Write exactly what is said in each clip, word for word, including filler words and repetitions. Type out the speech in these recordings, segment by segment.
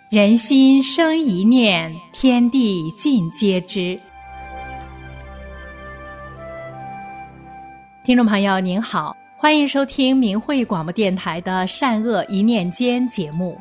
人心生一念，天地尽皆知。听众朋友您好，欢迎收听明慧广播电台的善恶一念间节目。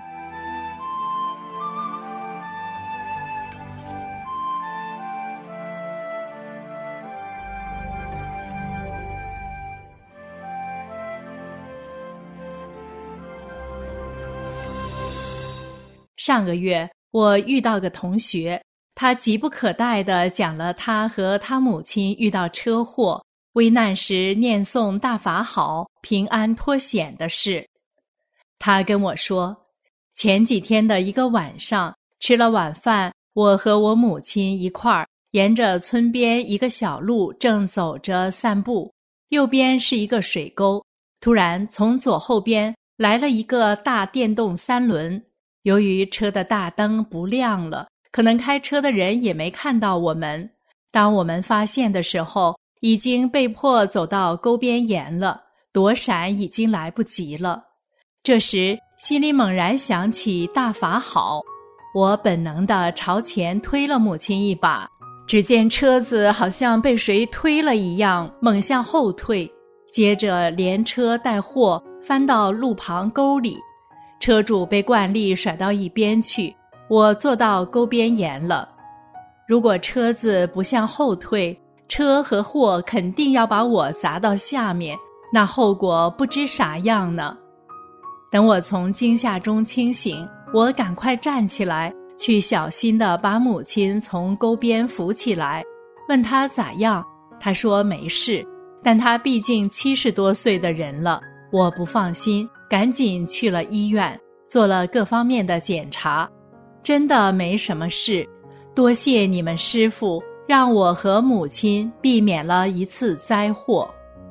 上个月我遇到个同学，他急不可待地讲了他和他母亲遇到车祸危难时念诵大法好平安脱险的事。他跟我说，前几天的一个晚上吃了晚饭，我和我母亲一块儿沿着村边一个小路正走着散步，右边是一个水沟，突然从左后边来了一个大电动三轮。由于车的大灯不亮了，可能开车的人也没看到我们。当我们发现的时候，已经被迫走到沟边沿了，躲闪已经来不及了。这时心里猛然想起大法好，我本能地朝前推了母亲一把，只见车子好像被谁推了一样猛向后退，接着连车带货翻到路旁沟里。车主被惯力甩到一边去，我坐到沟边沿了。如果车子不向后退，车和货肯定要把我砸到下面，那后果不知啥样呢。等我从惊吓中清醒，我赶快站起来，去小心地把母亲从沟边扶起来，问她咋样。她说没事，但她毕竟七十多岁的人了，我不放心，赶紧去了医院，做了各方面的检查，真的没什么事。多谢你们师父，让我和母亲避免了一次灾祸。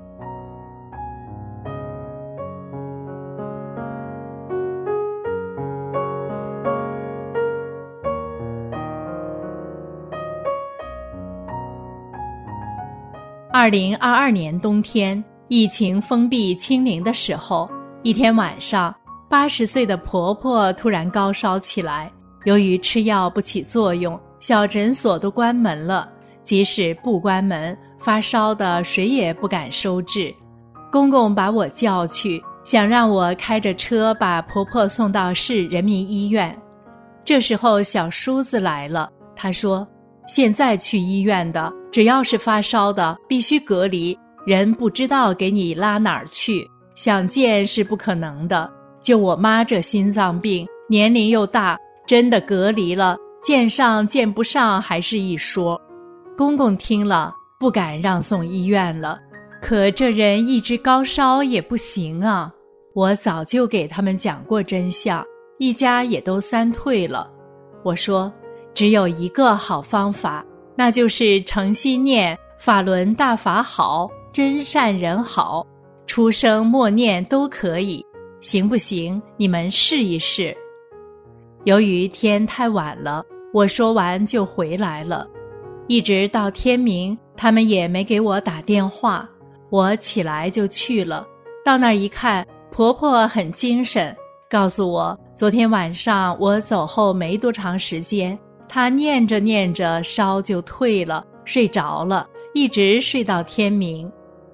二零二二年冬天，疫情封闭清零的时候，一天晚上，八十岁的婆婆突然高烧起来，由于吃药不起作用，小诊所都关门了，即使不关门，发烧的谁也不敢收治。公公把我叫去，想让我开着车把婆婆送到市人民医院。这时候小叔子来了，他说，现在去医院的，只要是发烧的，必须隔离，人不知道给你拉哪儿去，想见是不可能的。就我妈这心脏病，年龄又大，真的隔离了，见上见不上还是一说。公公听了，不敢让送医院了，可这人一直高烧也不行啊。我早就给他们讲过真相，一家也都三退了。我说，只有一个好方法，那就是诚心念法轮大法好，真善人好，出生默念都可以，行不行？你们试一试。由于天太晚了，我说完就回来了，一直到天明，他们也没给我打电话。我起来就去了，到那儿一看，婆婆很精神，告诉我昨天晚上我走后没多长时间，她念着念着烧就退了，睡着了，一直睡到天明。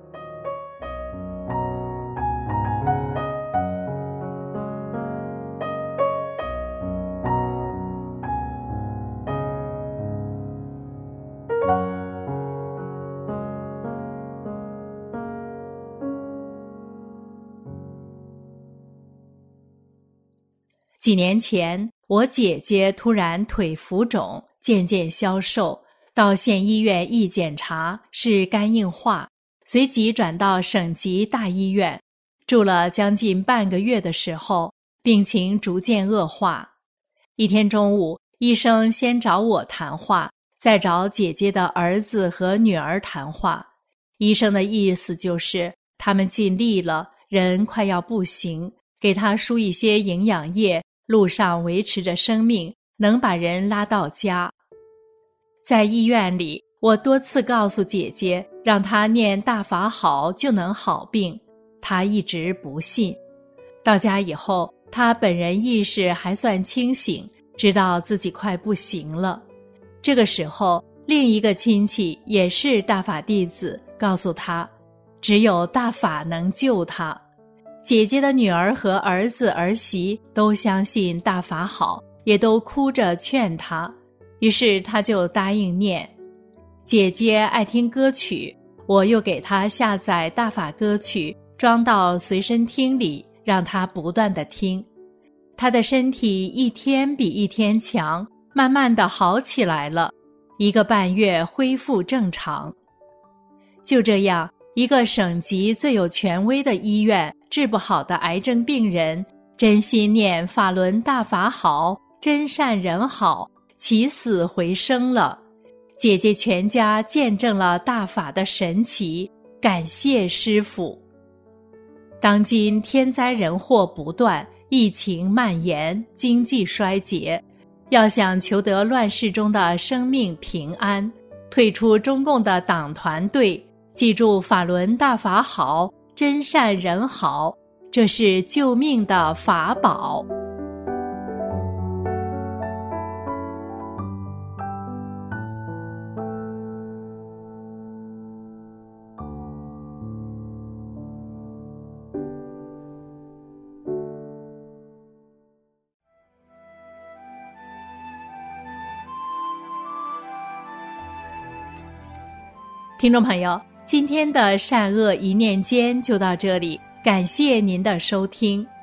几年前，我姐姐突然腿浮肿，渐渐消瘦，到县医院一检查是肝硬化，随即转到省级大医院，住了将近半个月的时候，病情逐渐恶化。一天中午，医生先找我谈话，再找姐姐的儿子和女儿谈话。医生的意思就是他们尽力了，人快要不行，给他输一些营养液，路上维持着生命，能把人拉到家。在医院里，我多次告诉姐姐，让她念大法好就能好病，她一直不信。到家以后，她本人意识还算清醒， 知道自己快不行了。这个时候，另一个亲戚也是大法弟子，告诉他，只有大法能救他。姐姐的女儿和儿子儿媳都相信大法好，也都哭着劝他，于是他就答应念。姐姐爱听歌曲，我又给她下载大法歌曲，装到随身听里，让她不断地听。她的身体一天比一天强，慢慢地好起来了，一个半月恢复正常。就这样，一个省级最有权威的医院治不好的癌症病人，真心念法轮大法好，真善人好，起死回生了。姐姐全家见证了大法的神奇，感谢师父。当今天灾人祸不断，疫情蔓延，经济衰竭，要想求得乱世中的生命平安，退出中共的党团队，记住法轮大法好，真善人好，这是救命的法宝。听众朋友，今天的善恶一念间就到这里，感谢您的收听。